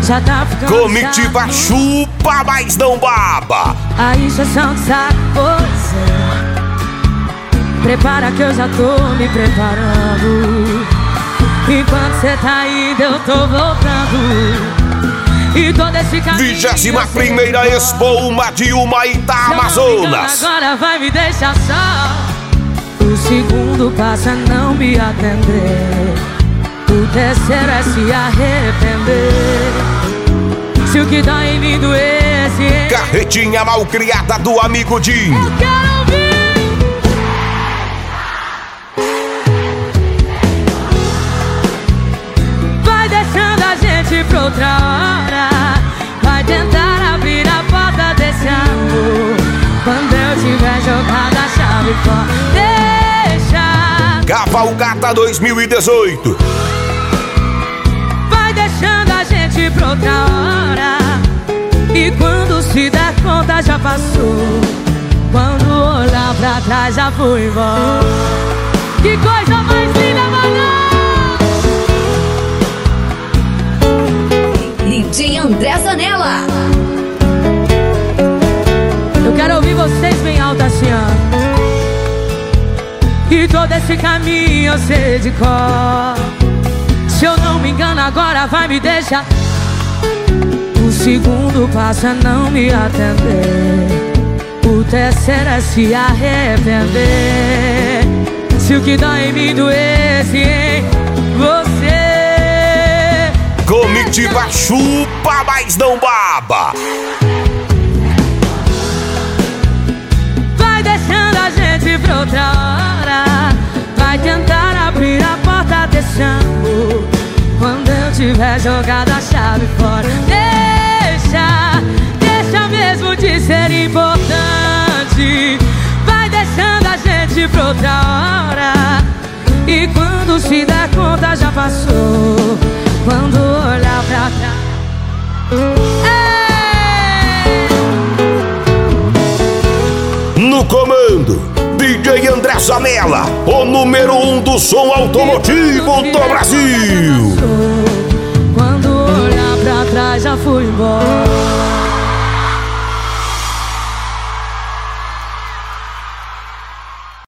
Já tá ficando Comitiva chato. chupa, mas não baba. A injeção de saco, pois é. Prepara que eu já tô me preparando. Enquanto cê tá indo eu tô voltando. E todo esse caminho 21ª Expo Uma de Humaitá, Amazonas. Agora vai me deixar só. O segundo passa a não me atender. O terceiro é se arrepender. Se o que dói em mim doesse, Carretinha malcriada do amigo Dinho. eu quero ouvir. Vai deixando a gente pra outra hora. Vai tentar abrir a porta desse amor. Quando eu tiver jogado a chave fora, deixa. Cavalgata 2018. Vai deixando a gente pra outra hora. E quando se der conta já passou. Quando olhar pra trás já foi embora. Que coisa mais linda, mano! DJ André Zanella. Eu quero ouvir vocês bem alto assim, ó. E todo esse caminho eu sei de cor. Se eu não me engano agora vai me deixar. O segundo passo é não me atender. O terceiro é se arrepender. Se o que dói em mim doesse em você. Comitiva chupa, mas não baba. Vai deixando a gente pra outra hora. Vai tentar abrir a porta desse amor. Quando eu tiver jogado a chave fora, deixa mesmo de ser importante. Vai deixando a gente pra outra hora. E quando se der conta já passou. Quando olhar pra trás. No comando, DJ André Zanella, o número 1 do som automotivo do Brasil. Quando olhar pra trás já fui embora.